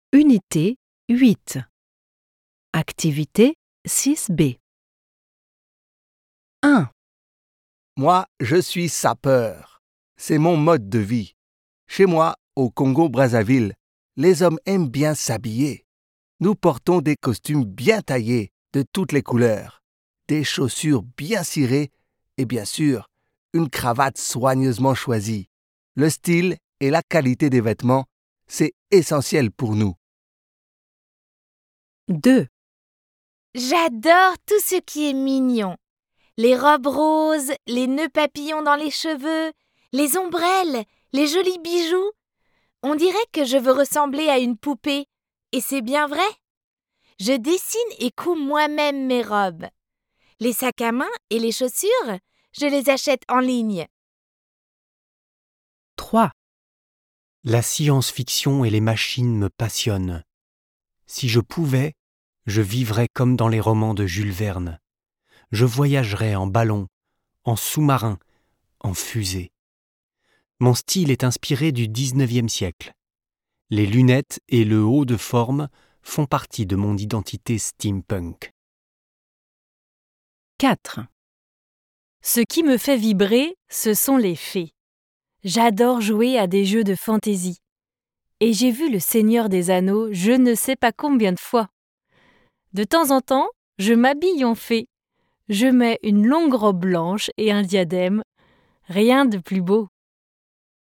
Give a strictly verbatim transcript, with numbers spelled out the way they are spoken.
Unité huit. Activité six B. un. Moi, je suis sapeur. C'est mon mode de vie. Chez moi, au Congo-Brazzaville, les hommes aiment bien s'habiller. Nous portons des costumes bien taillés, de toutes les couleurs, des chaussures bien cirées et bien sûr, une cravate soigneusement choisie. Le style et la qualité des vêtements, c'est essentiel pour nous. deux. J'adore tout ce qui est mignon. Les robes roses, les nœuds papillons dans les cheveux, les ombrelles, les jolis bijoux. On dirait que je veux ressembler à une poupée. Et c'est bien vrai. Je dessine et couds moi-même mes robes. Les sacs à main et les chaussures, je les achète en ligne. trois. La science-fiction et les machines me passionnent. Si je pouvais, je vivrais comme dans les romans de Jules Verne. Je voyagerais en ballon, en sous-marin, en fusée. Mon style est inspiré du dix-neuvième siècle. Les lunettes et le haut de forme font partie de mon identité steampunk. quatre. Ce qui me fait vibrer, ce sont les fées. J'adore jouer à des jeux de fantaisie. Et j'ai vu Le Seigneur des Anneaux je ne sais pas combien de fois. De temps en temps, je m'habille en fée. Je mets une longue robe blanche et un diadème. Rien de plus beau.